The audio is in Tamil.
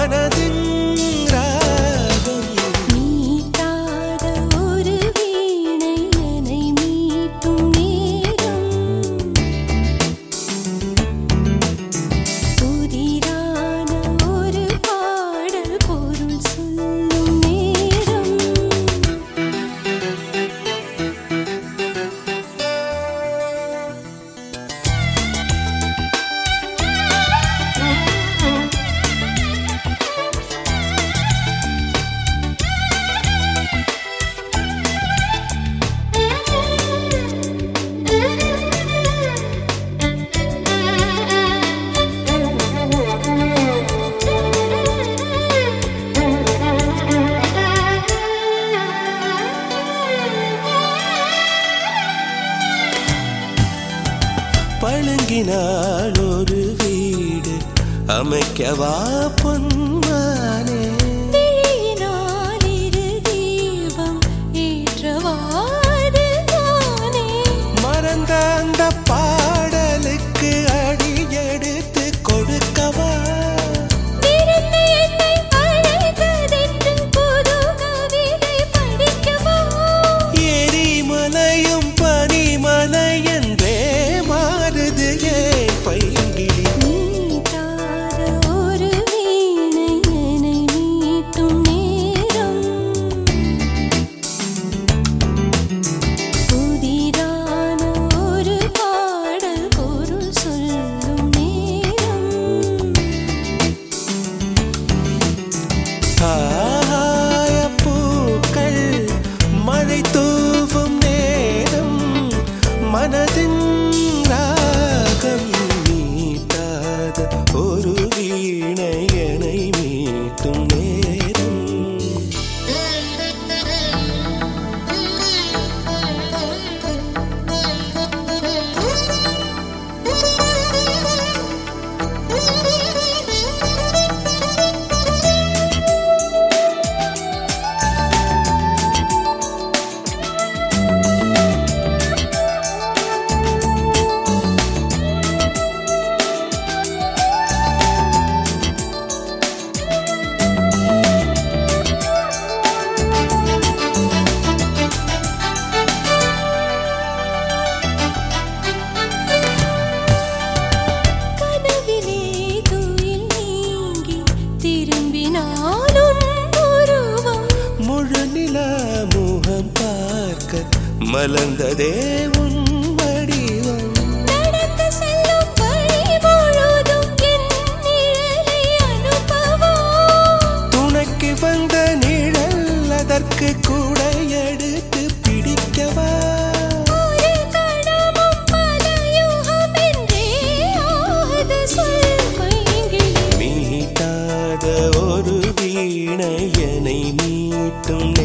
மனதின் ராகம் மீட்டாத ஒரு வீணை என்னை மீட்டும் நேரம் புதிரான ஒரு பாடல் பொருள் சொல்லும் நேரம் பழங்கினால் ஒரு வீடு அமைக்கவா பொன்மானே விழியினால் இரு தீபம் ஏற்றவாறு நானே மறந்த அந்த பாடலுக்கு அடி எடுத்து கொடுக்கவா விருந்து என்னை அழைத்ததென்று புது கவிதை படிக்கவா எரிமலையும் பனிமலை என்றே மாறுது ஏன் பைங்கிளி மீட்டாத ஒரு வீணை என்னை மீட்டும் நேரம் புதிரான ஒரு பாடல் பொருள் சொல்லும் நேரம் ஆய பூக்கள் மழை தூவும் நேரம் மனதின் ராகம் மீட்டாத ஒரு வீணையனை மீட்டும் நேரம் கனவிலே துயில் நீங்கி திரும்பினாலும் உருவம் முழு நிலா முகம் பார்க்க மலர்ந்ததே உன் வடிவம் நடந்து செல்லும் வழி முழுதும் என் நிழலை அனுபவம் துணைக்கு வந்த நிழல் அதற்கு கூட எடுத்து பிடிக்கவா ஒரு கணமும் பல யுகம் என்றே ஆகுது சொல் பைங்கிளி மீட்டாத ஒரு வீணையனை மீட்டும்